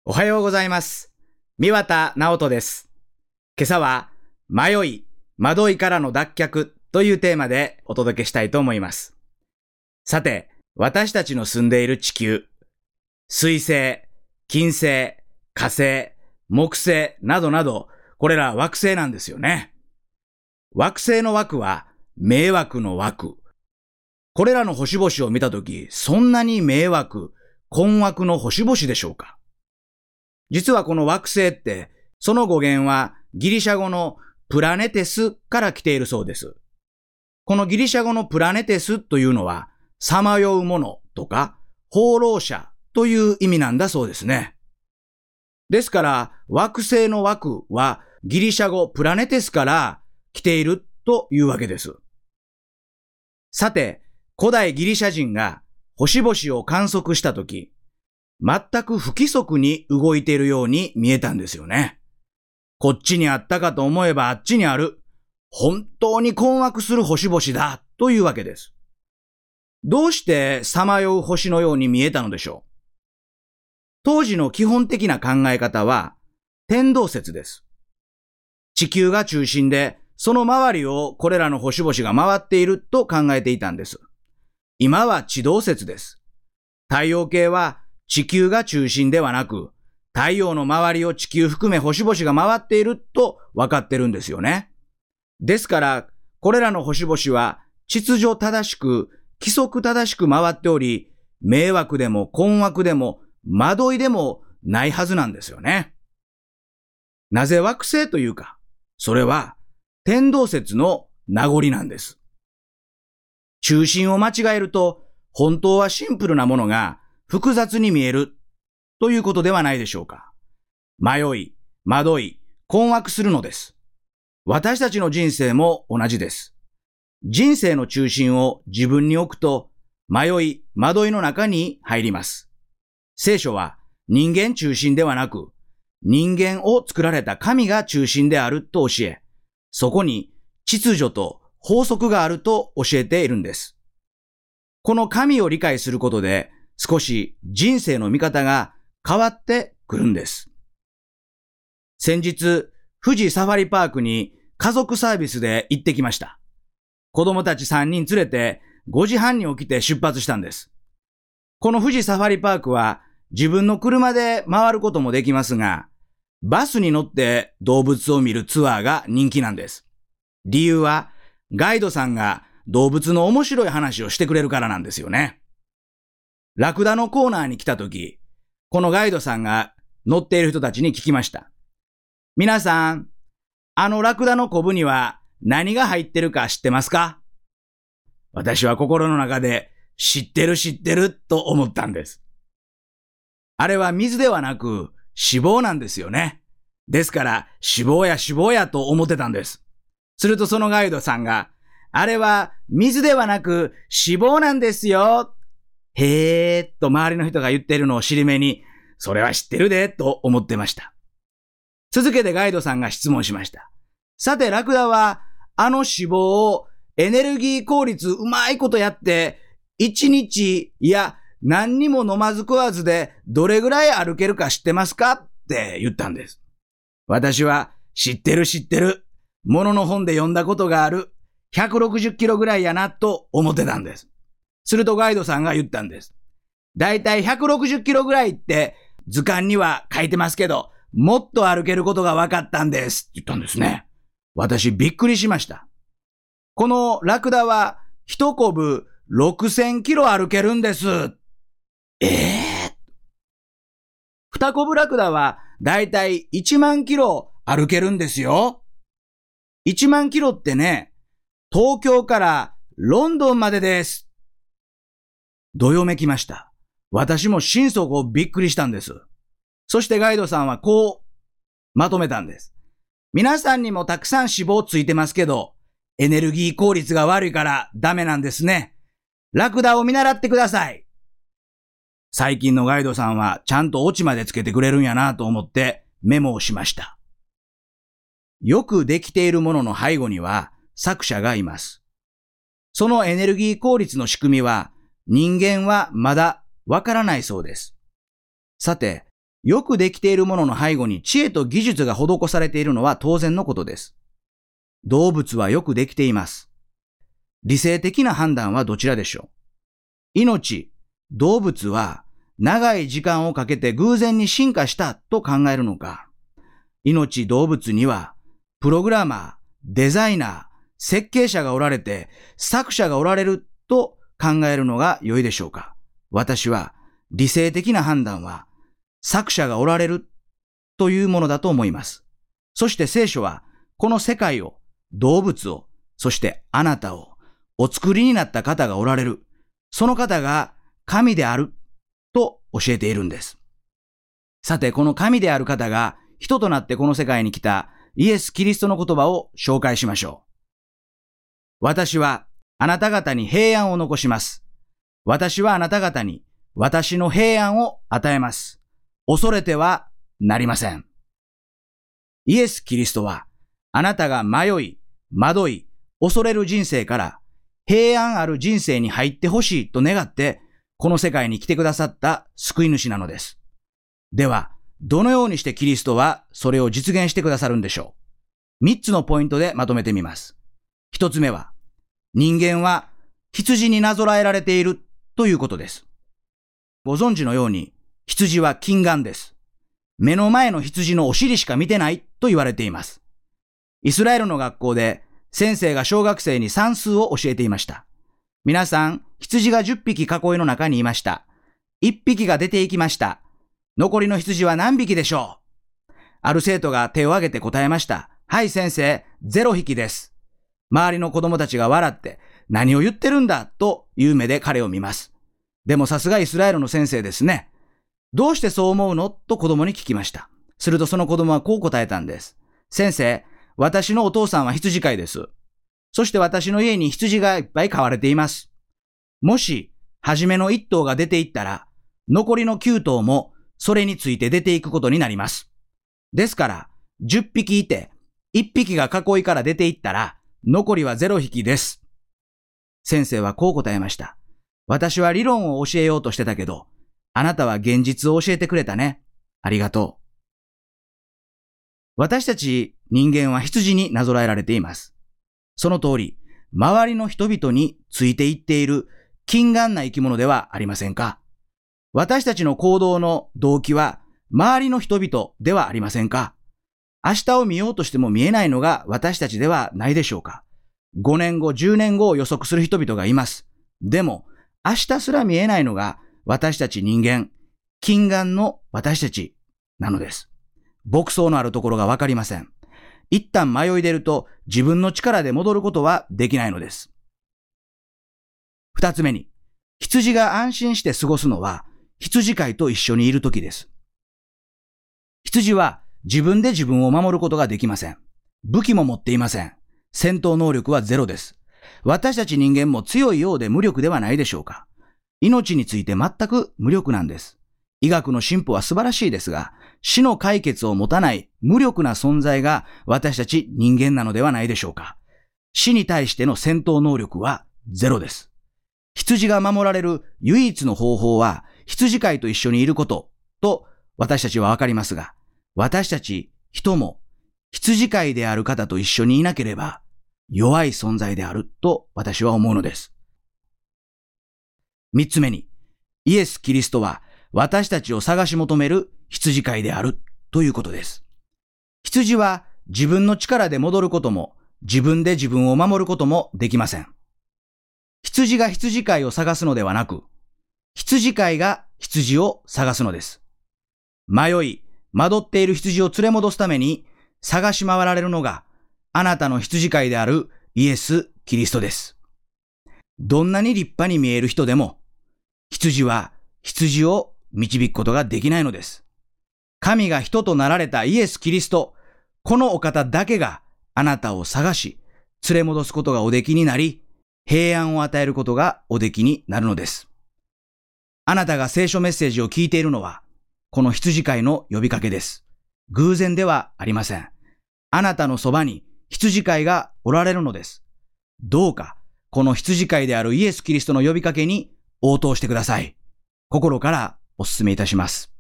おはようございます。三輪直人です。今朝は、迷い、惑いからの脱却というテーマでお届けしたいと思います。さて、私たちの住んでいる地球、水星、金星、火星、木星などなど、これら惑星なんですよね。惑星の惑は、迷惑の惑。これらの星々を見たとき、そんなに迷惑、困惑の星々でしょうか？実はこの惑星って、その語源はギリシャ語のプラネテスから来ているそうです。このギリシャ語のプラネテスというのは、さまようものとか、放浪者という意味なんだそうですね。ですから、惑星の惑はギリシャ語プラネテスから来ているというわけです。さて、古代ギリシャ人が星々を観測したとき、全く不規則に動いているように見えたんですよね。こっちにあったかと思えばあっちにある。本当に困惑する星々だというわけです。どうしてさまよう星のように見えたのでしょう？当時の基本的な考え方は天動説です。地球が中心でその周りをこれらの星々が回っていると考えていたんです。今は地動説です。太陽系は地球が中心ではなく、太陽の周りを地球含め星々が回っていると分かってるんですよね。ですから、これらの星々は秩序正しく、規則正しく回っており、迷惑でも困惑でも惑いでもないはずなんですよね。なぜ惑星というか、それは天動説の名残なんです。中心を間違えると、本当はシンプルなものが複雑に見えるということではないでしょうか。迷い、惑い、困惑するのです。私たちの人生も同じです。人生の中心を自分に置くと、迷い、惑いの中に入ります。聖書は人間中心ではなく、人間を作られた神が中心であると教え、そこに秩序と法則があると教えているんです。この神を理解することで、少し人生の見方が変わってくるんです。先日、富士サファリパークに家族サービスで行ってきました。子供たち3人連れて5時半に起きて出発したんです。この富士サファリパークは自分の車で回ることもできますが、バスに乗って動物を見るツアーが人気なんです。理由はガイドさんが動物の面白い話をしてくれるからなんですよね。ラクダのコーナーに来たとき、このガイドさんが乗っている人たちに聞きました。皆さん、あのラクダのコブには何が入ってるか知ってますか？私は心の中で知ってると思ったんです。あれは水ではなく脂肪なんですよね。ですから脂肪やと思ってたんです。するとそのガイドさんが、あれは水ではなく脂肪なんですよ。へーっと周りの人が言ってるのを尻目に、それは知ってるでと思ってました。続けてガイドさんが質問しました。さてラクダはあの脂肪をエネルギー効率うまいことやって1日いや何にも飲まず食わずでどれぐらい歩けるか知ってますかって言ったんです。私は知ってる。ものの本で読んだことがある。160キロぐらいやなと思ってたんです。するとガイドさんが言ったんです。だいたい160キロぐらいって図鑑には書いてますけど、もっと歩けることが分かったんですって言ったんですね。私びっくりしました。このラクダは一コブ6000キロ歩けるんです。二コブラクダはだいたい1万キロ歩けるんですよ。1万キロってね、東京からロンドンまでです。どよめきました。私も心底びっくりしたんです。そしてガイドさんはこうまとめたんです。皆さんにもたくさん脂肪ついてますけど、エネルギー効率が悪いからダメなんですね。ラクダを見習ってください。最近のガイドさんはちゃんとオチまでつけてくれるんやなと思ってメモをしました。よくできているものの背後には作者がいます。そのエネルギー効率の仕組みは人間はまだわからないそうです。さて、 よくできているものの背後に知恵と技術が施されているのは当然のことです。動物はよくできています。理性的な判断はどちらでしょう？命、動物は長い時間をかけて偶然に進化したと考えるのか、命、動物にはプログラマー、デザイナー、設計者がおられて作者がおられると考えるのが良いでしょうか？私は理性的な判断は作者がおられるというものだと思います。そして聖書はこの世界を、動物を、そしてあなたをお作りになった方がおられる。その方が神であると教えているんです。さて、この神である方が人となってこの世界に来たイエス・キリストの言葉を紹介しましょう。私はあなた方に平安を残します。私はあなた方に私の平安を与えます。恐れてはなりません。イエス・キリストはあなたが迷い、惑い、恐れる人生から平安ある人生に入ってほしいと願ってこの世界に来てくださった救い主なのです。では、どのようにしてキリストはそれを実現してくださるんでしょう？3つのポイントでまとめてみます。1つ目は、人間は羊になぞらえられているということです。ご存知のように、羊は近眼です。目の前の羊のお尻しか見てないと言われています。イスラエルの学校で先生が小学生に算数を教えていました。皆さん、羊が10匹囲いの中にいました。1匹が出ていきました。残りの羊は何匹でしょう？ある生徒が手を挙げて答えました。はい先生、0匹です。周りの子供たちが笑って、何を言ってるんだという目で彼を見ます。でもさすがイスラエルの先生ですね。どうしてそう思うのと子供に聞きました。するとその子供はこう答えたんです。先生、私のお父さんは羊飼いです。そして私の家に羊がいっぱい飼われています。もし、初めの1頭が出ていったら、残りの9頭もそれについて出ていくことになります。ですから、10匹いて、1匹が囲いから出ていったら、残りは0匹です。先生はこう答えました。私は理論を教えようとしてたけど、あなたは現実を教えてくれたね。ありがとう。私たち人間は羊になぞらえられています。その通り、周りの人々についていっている近眼な生き物ではありませんか？私たちの行動の動機は周りの人々ではありませんか？明日を見ようとしても見えないのが私たちではないでしょうか？5年後、10年後を予測する人々がいます。でも、明日すら見えないのが私たち人間、近眼の私たちなのです。牧草のあるところがわかりません。一旦迷い出ると自分の力で戻ることはできないのです。二つ目に、羊が安心して過ごすのは羊飼いと一緒にいるときです。羊は自分で自分を守ることができません。武器も持っていません。戦闘能力はゼロです。私たち人間も強いようで無力ではないでしょうか。命について全く無力なんです。医学の進歩は素晴らしいですが、死の解決を持たない無力な存在が私たち人間なのではないでしょうか。死に対しての戦闘能力はゼロです。羊が守られる唯一の方法は羊飼いと一緒にいることと私たちはわかりますが、私たち人も羊飼いである方と一緒にいなければ弱い存在であると私は思うのです。三つ目に、イエス・キリストは私たちを探し求める羊飼いであるということです。羊は自分の力で戻ることも自分で自分を守ることもできません。羊が羊飼いを探すのではなく、羊飼いが羊を探すのです。迷い、惑っている羊を連れ戻すために探し回られるのがあなたの羊飼いであるイエス・キリストです。どんなに立派に見える人でも、羊は羊を導くことができないのです。神が人となられたイエス・キリスト、このお方だけがあなたを探し、連れ戻すことがおできになり、平安を与えることがおできになるのです。あなたが聖書メッセージを聞いているのは、この羊飼いの呼びかけです。偶然ではありません。あなたのそばに羊飼いがおられるのです。どうか、この羊飼いであるイエス・キリストの呼びかけに応答してください。心からお勧めいたします。